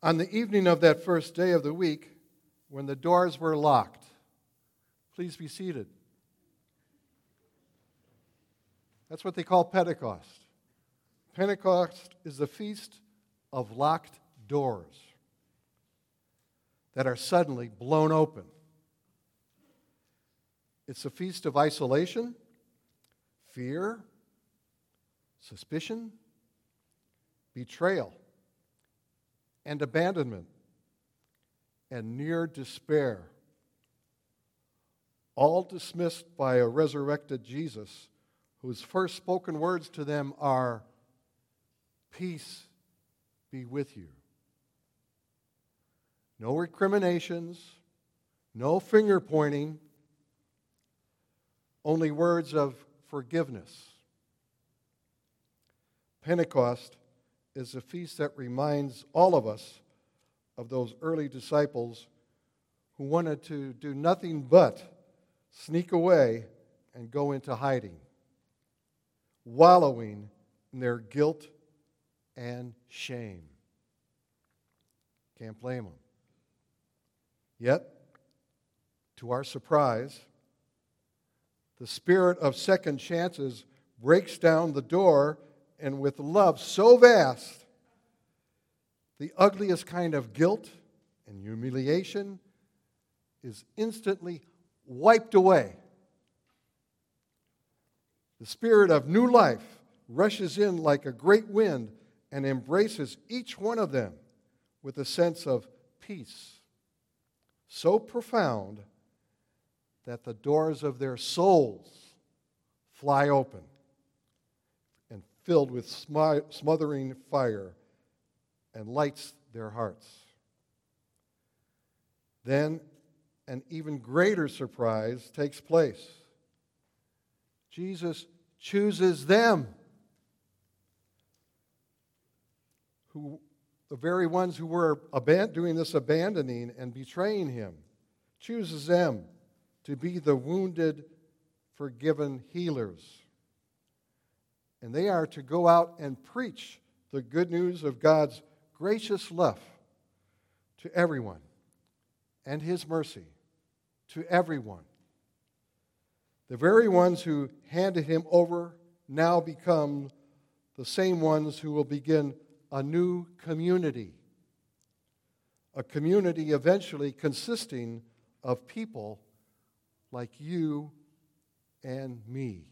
On the evening of that first day of the week, when the doors were locked, please be seated. That's what they call Pentecost. Pentecost is the feast of locked doors that are suddenly blown open. It's a feast of isolation, fear, suspicion, betrayal, and abandonment, and near despair, all dismissed by a resurrected Jesus whose first spoken words to them are, "Peace be with you." No recriminations, no finger pointing, only words of forgiveness. Pentecost is a feast that reminds all of us of those early disciples who wanted to do nothing but sneak away and go into hiding, wallowing in their guilt and shame. Can't blame them. Yet, to our surprise, the spirit of second chances breaks down the door, and with love so vast, the ugliest kind of guilt and humiliation is instantly wiped away. The spirit of new life rushes in like a great wind and embraces each one of them with a sense of peace so profound that the doors of their souls fly open and filled with smothering fire and lights their hearts. Then an even greater surprise takes place. Jesus chooses them, the very ones who were doing this abandoning and betraying him, chooses them to be the wounded, forgiven healers. And they are to go out and preach the good news of God's gracious love to everyone and his mercy to everyone. The very ones who handed him over now become the same ones who will begin a new community. A community eventually consisting of people like you and me.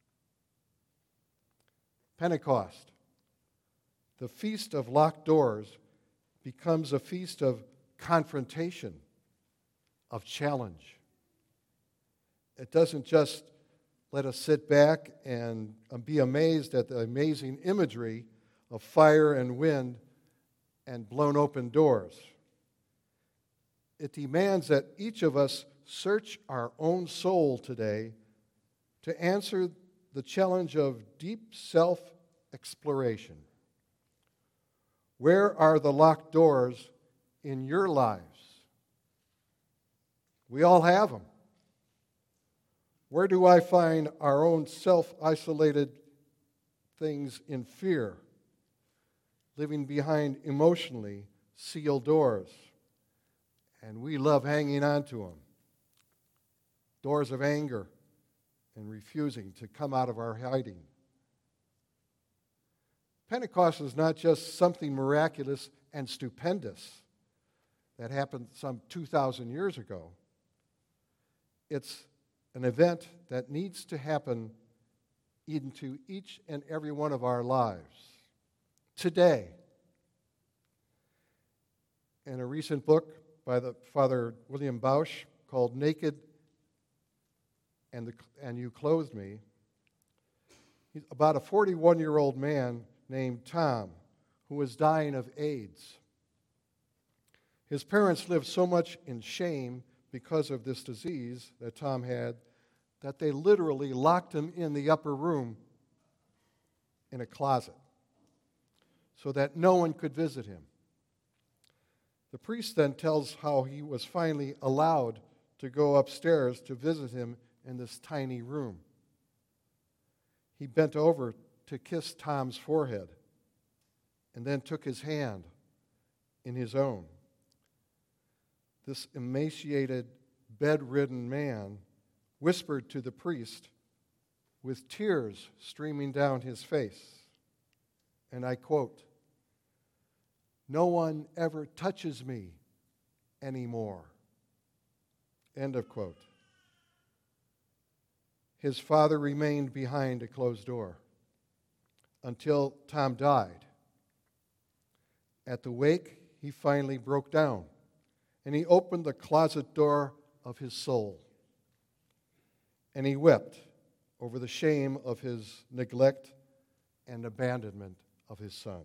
Pentecost, the feast of locked doors, becomes a feast of confrontation, of challenge. It doesn't just let us sit back and be amazed at the amazing imagery of fire and wind and blown open doors. It demands that each of us search our own soul today to answer the challenge of deep self-exploration. Where are the locked doors in your lives? We all have them. Where do I find our own self-isolated things in fear, living behind emotionally sealed doors? And we love hanging on to them. Doors of anger and refusing to come out of our hiding. Pentecost is not just something miraculous and stupendous that happened some 2,000 years ago. It's an event that needs to happen into each and every one of our lives today. In a recent book by the Father William Bausch called Naked and You Clothed Me, he's about a 41-year-old man named Tom who was dying of AIDS. His parents lived so much in shame because of this disease that Tom had that they literally locked him in the upper room in a closet so that no one could visit him. The priest then tells how he was finally allowed to go upstairs to visit him in this tiny room. He bent over to kiss Tom's forehead and then took his hand in his own. This emaciated, bedridden man whispered to the priest with tears streaming down his face, and I quote, "No one ever touches me anymore." End of quote. His father remained behind a closed door until Tom died. At the wake, he finally broke down, and he opened the closet door of his soul. And he wept over the shame of his neglect and abandonment of his son.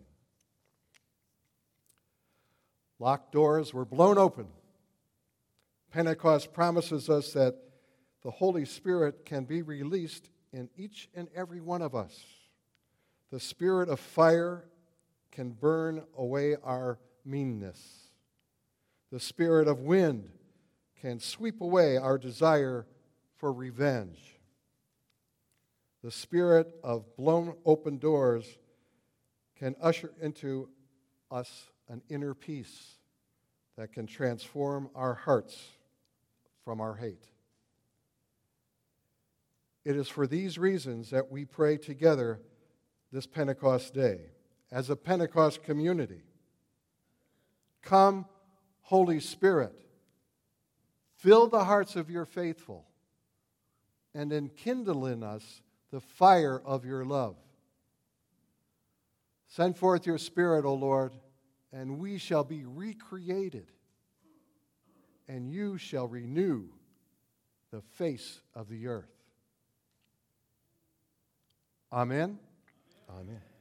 Locked doors were blown open. Pentecost promises us that the Holy Spirit can be released in each and every one of us. The spirit of fire can burn away our meanness. The spirit of wind can sweep away our desire for revenge. The spirit of blown open doors can usher into us an inner peace that can transform our hearts from our hate. It is for these reasons that we pray together this Pentecost day as a Pentecost community. Come, Holy Spirit, fill the hearts of your faithful and enkindle in us the fire of your love. Send forth your Spirit, O Lord, and we shall be recreated, and you shall renew the face of the earth. Amen. Amen.